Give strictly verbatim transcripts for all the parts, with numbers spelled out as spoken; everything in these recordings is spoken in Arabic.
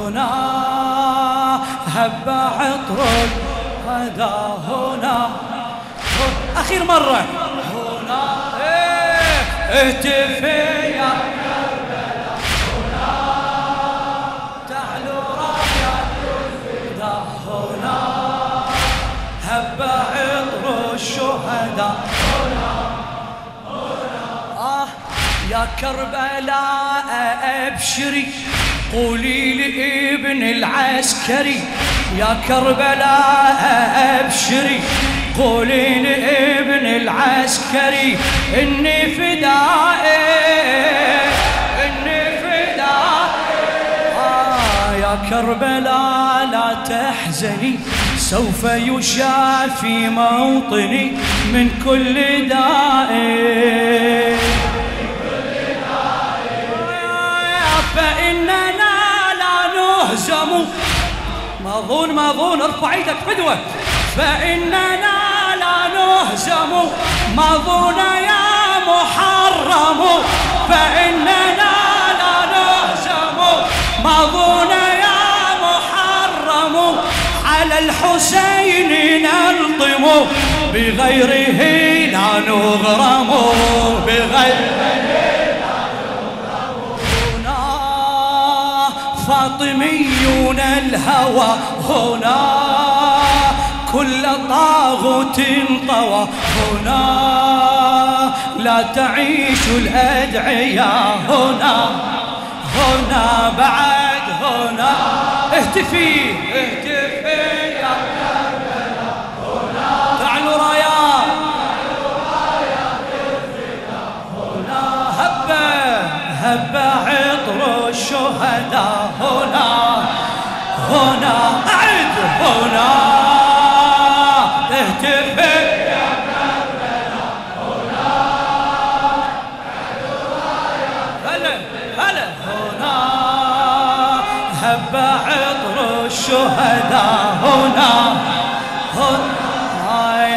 هنا هب عطر هذا هنا. آخر مرة هنا اهتفي يا كربلاء هنا تعلو رايات الفدا هنا هب عطر الشهداء هنا هنا. آه يا كربلاء أبشري قولي لابن العسكري يا كربلاء أبشري قولي لابن العسكري إني فدائي إني فدائي. آه يا كربلاء لا تحزني سوف يشافي موطني من كل داء فإننا لا نهزم. ماظون ماظون ارفع ايدك فدوة. فإننا لا نهزم ماظون يا محرم. فإننا لا نهزم ماظون يا محرم. على الحسين نلطم بغيره لا نغرم بغيره فاطميون الهوى هنا كل طاغوت طوى هنا لا تعيش الأدعياء هنا هنا بعد هنا. اهتفي اهتفي يا كربلاء هنا تعلو رايات هنا هب هب عطر الشهداء هنا هنا. أعد هنا اهتفي يا كربلاء هنا هلا هلا هنا هب عطر الشهداء هنا هنا.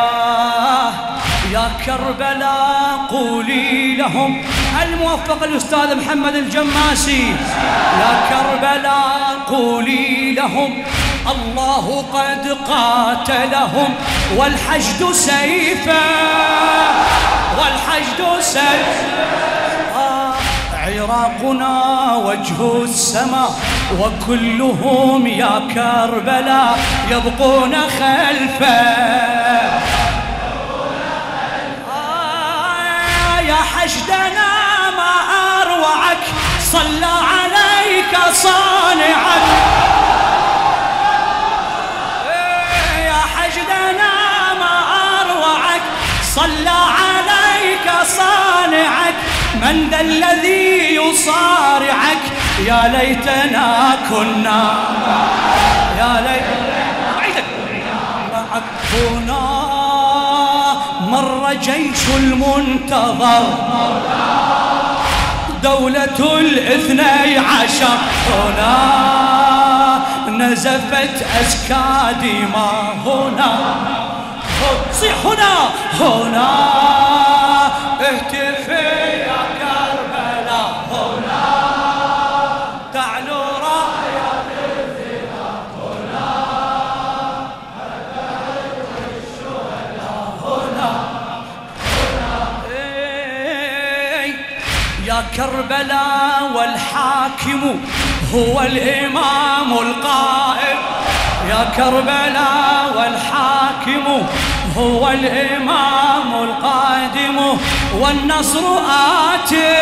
يا كربلاء قولي لهم الموفق الأستاذ محمد الجماسي يا كربلاء قولي لهم الله قد قاتلهم والحشد سيفا والحشد سيفا. آه عراقنا وجه السماء وكلهم يا كربلاء يبقون خلفا. آه يا حشدنا ما أروعك صلى عليك صانعك. يا حشدنا ما أروعك صلى عليك صانعك. من ذا الذي يصارعك يا ليتنا كنا يا ليتنا معك. هنا مر جيش المنتظر دولة الاثني عشر هنا نزفت أزكى دماء هنا صيح هنا هنا اهتفي يا كربلاء هنا تعلو رايات الفدا هنا هدأت الشهداء هنا هنا. إيه يا كربلاء والحاكم هو الإمام القائم. يا كربلاء والحاكم هو الإمام القادم والنصر آتي.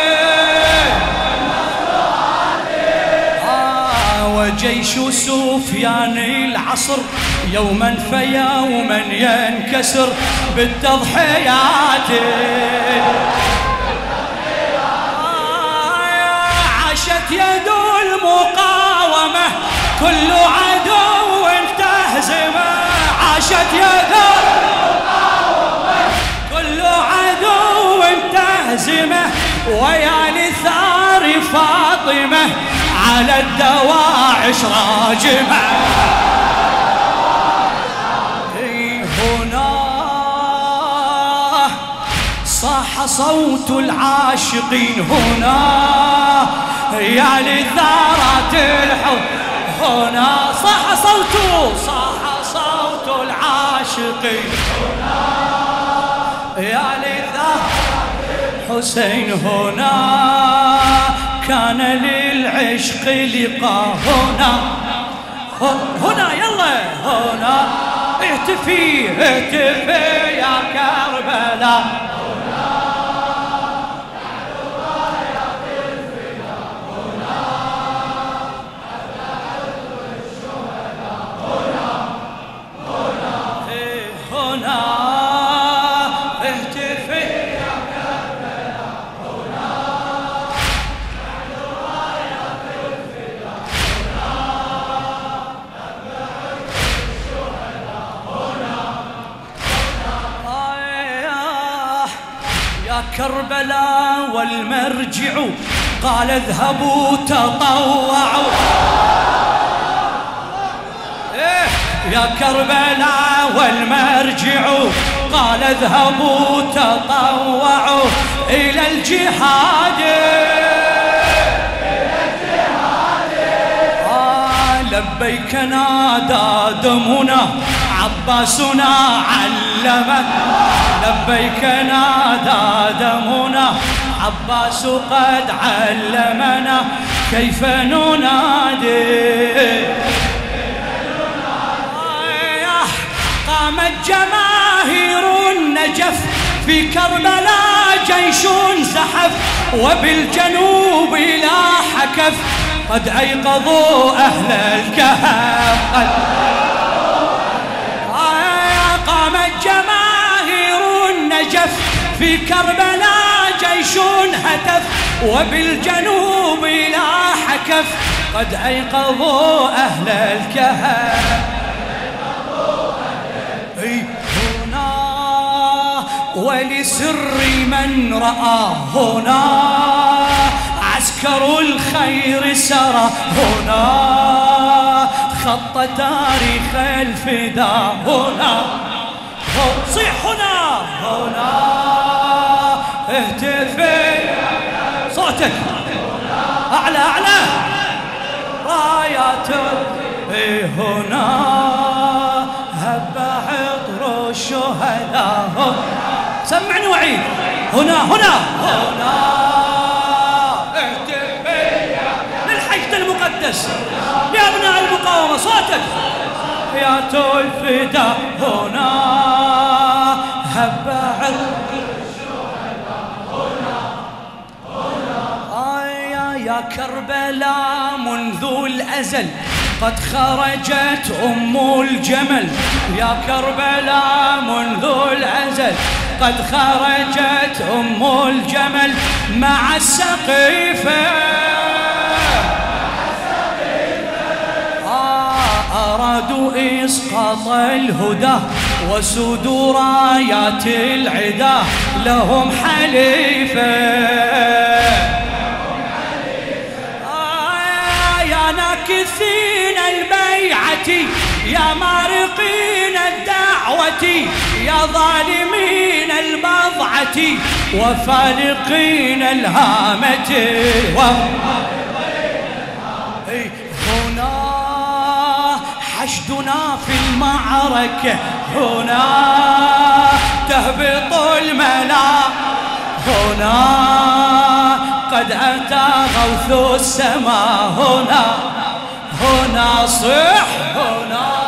آه وجيش سفيان العصر يوما فيوما ينكسر بالتضحيات. آه عاشت يد المقاومة كل عدو تهزمه. عاشت يد المقاومة كل عدو تهزمه. ويا لثار فاطمة على الدواعش راجمة. هنا صاح صوت العاشقين هنا يا لثارات الحب صوت صاح صوت العاشقين يا لذا حسين هنا كان للعشق لقاء هنا هنا يلا هنا اهتفي اهتفي يا كربلاء كربلاء والمرجع قال اذهبوا تطوعوا إيه يا كربلاء والمرجع قال اذهبوا تطوعوا إلى الجهاد إلى الجهاد آه لبيك نادى دمنا عباسنا علمنا لبيك نادى دمنا عباس قد علمنا كيف ننادي قامت جماهير النجف في كربلاء جيش زحف وبالجنوب لا حكف قد أيقظوا أهل الكهف قامت جماهير النجف في كربلاء جيش هتف وبالجنوب لا حكف قد أيقظوا أهل الكهف هنا ولسر من رأى هنا عسكر الخير سرى هنا خط تاريخ الفداء هنا صيح هنا هنا اهتفي صوتك أعلى أعلى رايات هنا هب عطر الشهداء سمعني وعيد هنا هنا هنا اهتفي للحشد المقدس لأبناء المقاومة صوتك يا الفداء هنا هب عطر يا كربلاء منذ الأزل قد خرجت أم الجمل يا كربلاء منذ الأزل قد خرجت أم الجمل مع السقيفة آه أرادوا إسقاط الهدى وسود رايات العدا لهم حليفة ناكثين البيعة يا مارقين الدعوة يا ظالمين البضعة وفارقين الهامة هنا حشدنا في المعركة هنا تهبط الملا هنا قد أتى غوث السماء هنا هنا صح هنا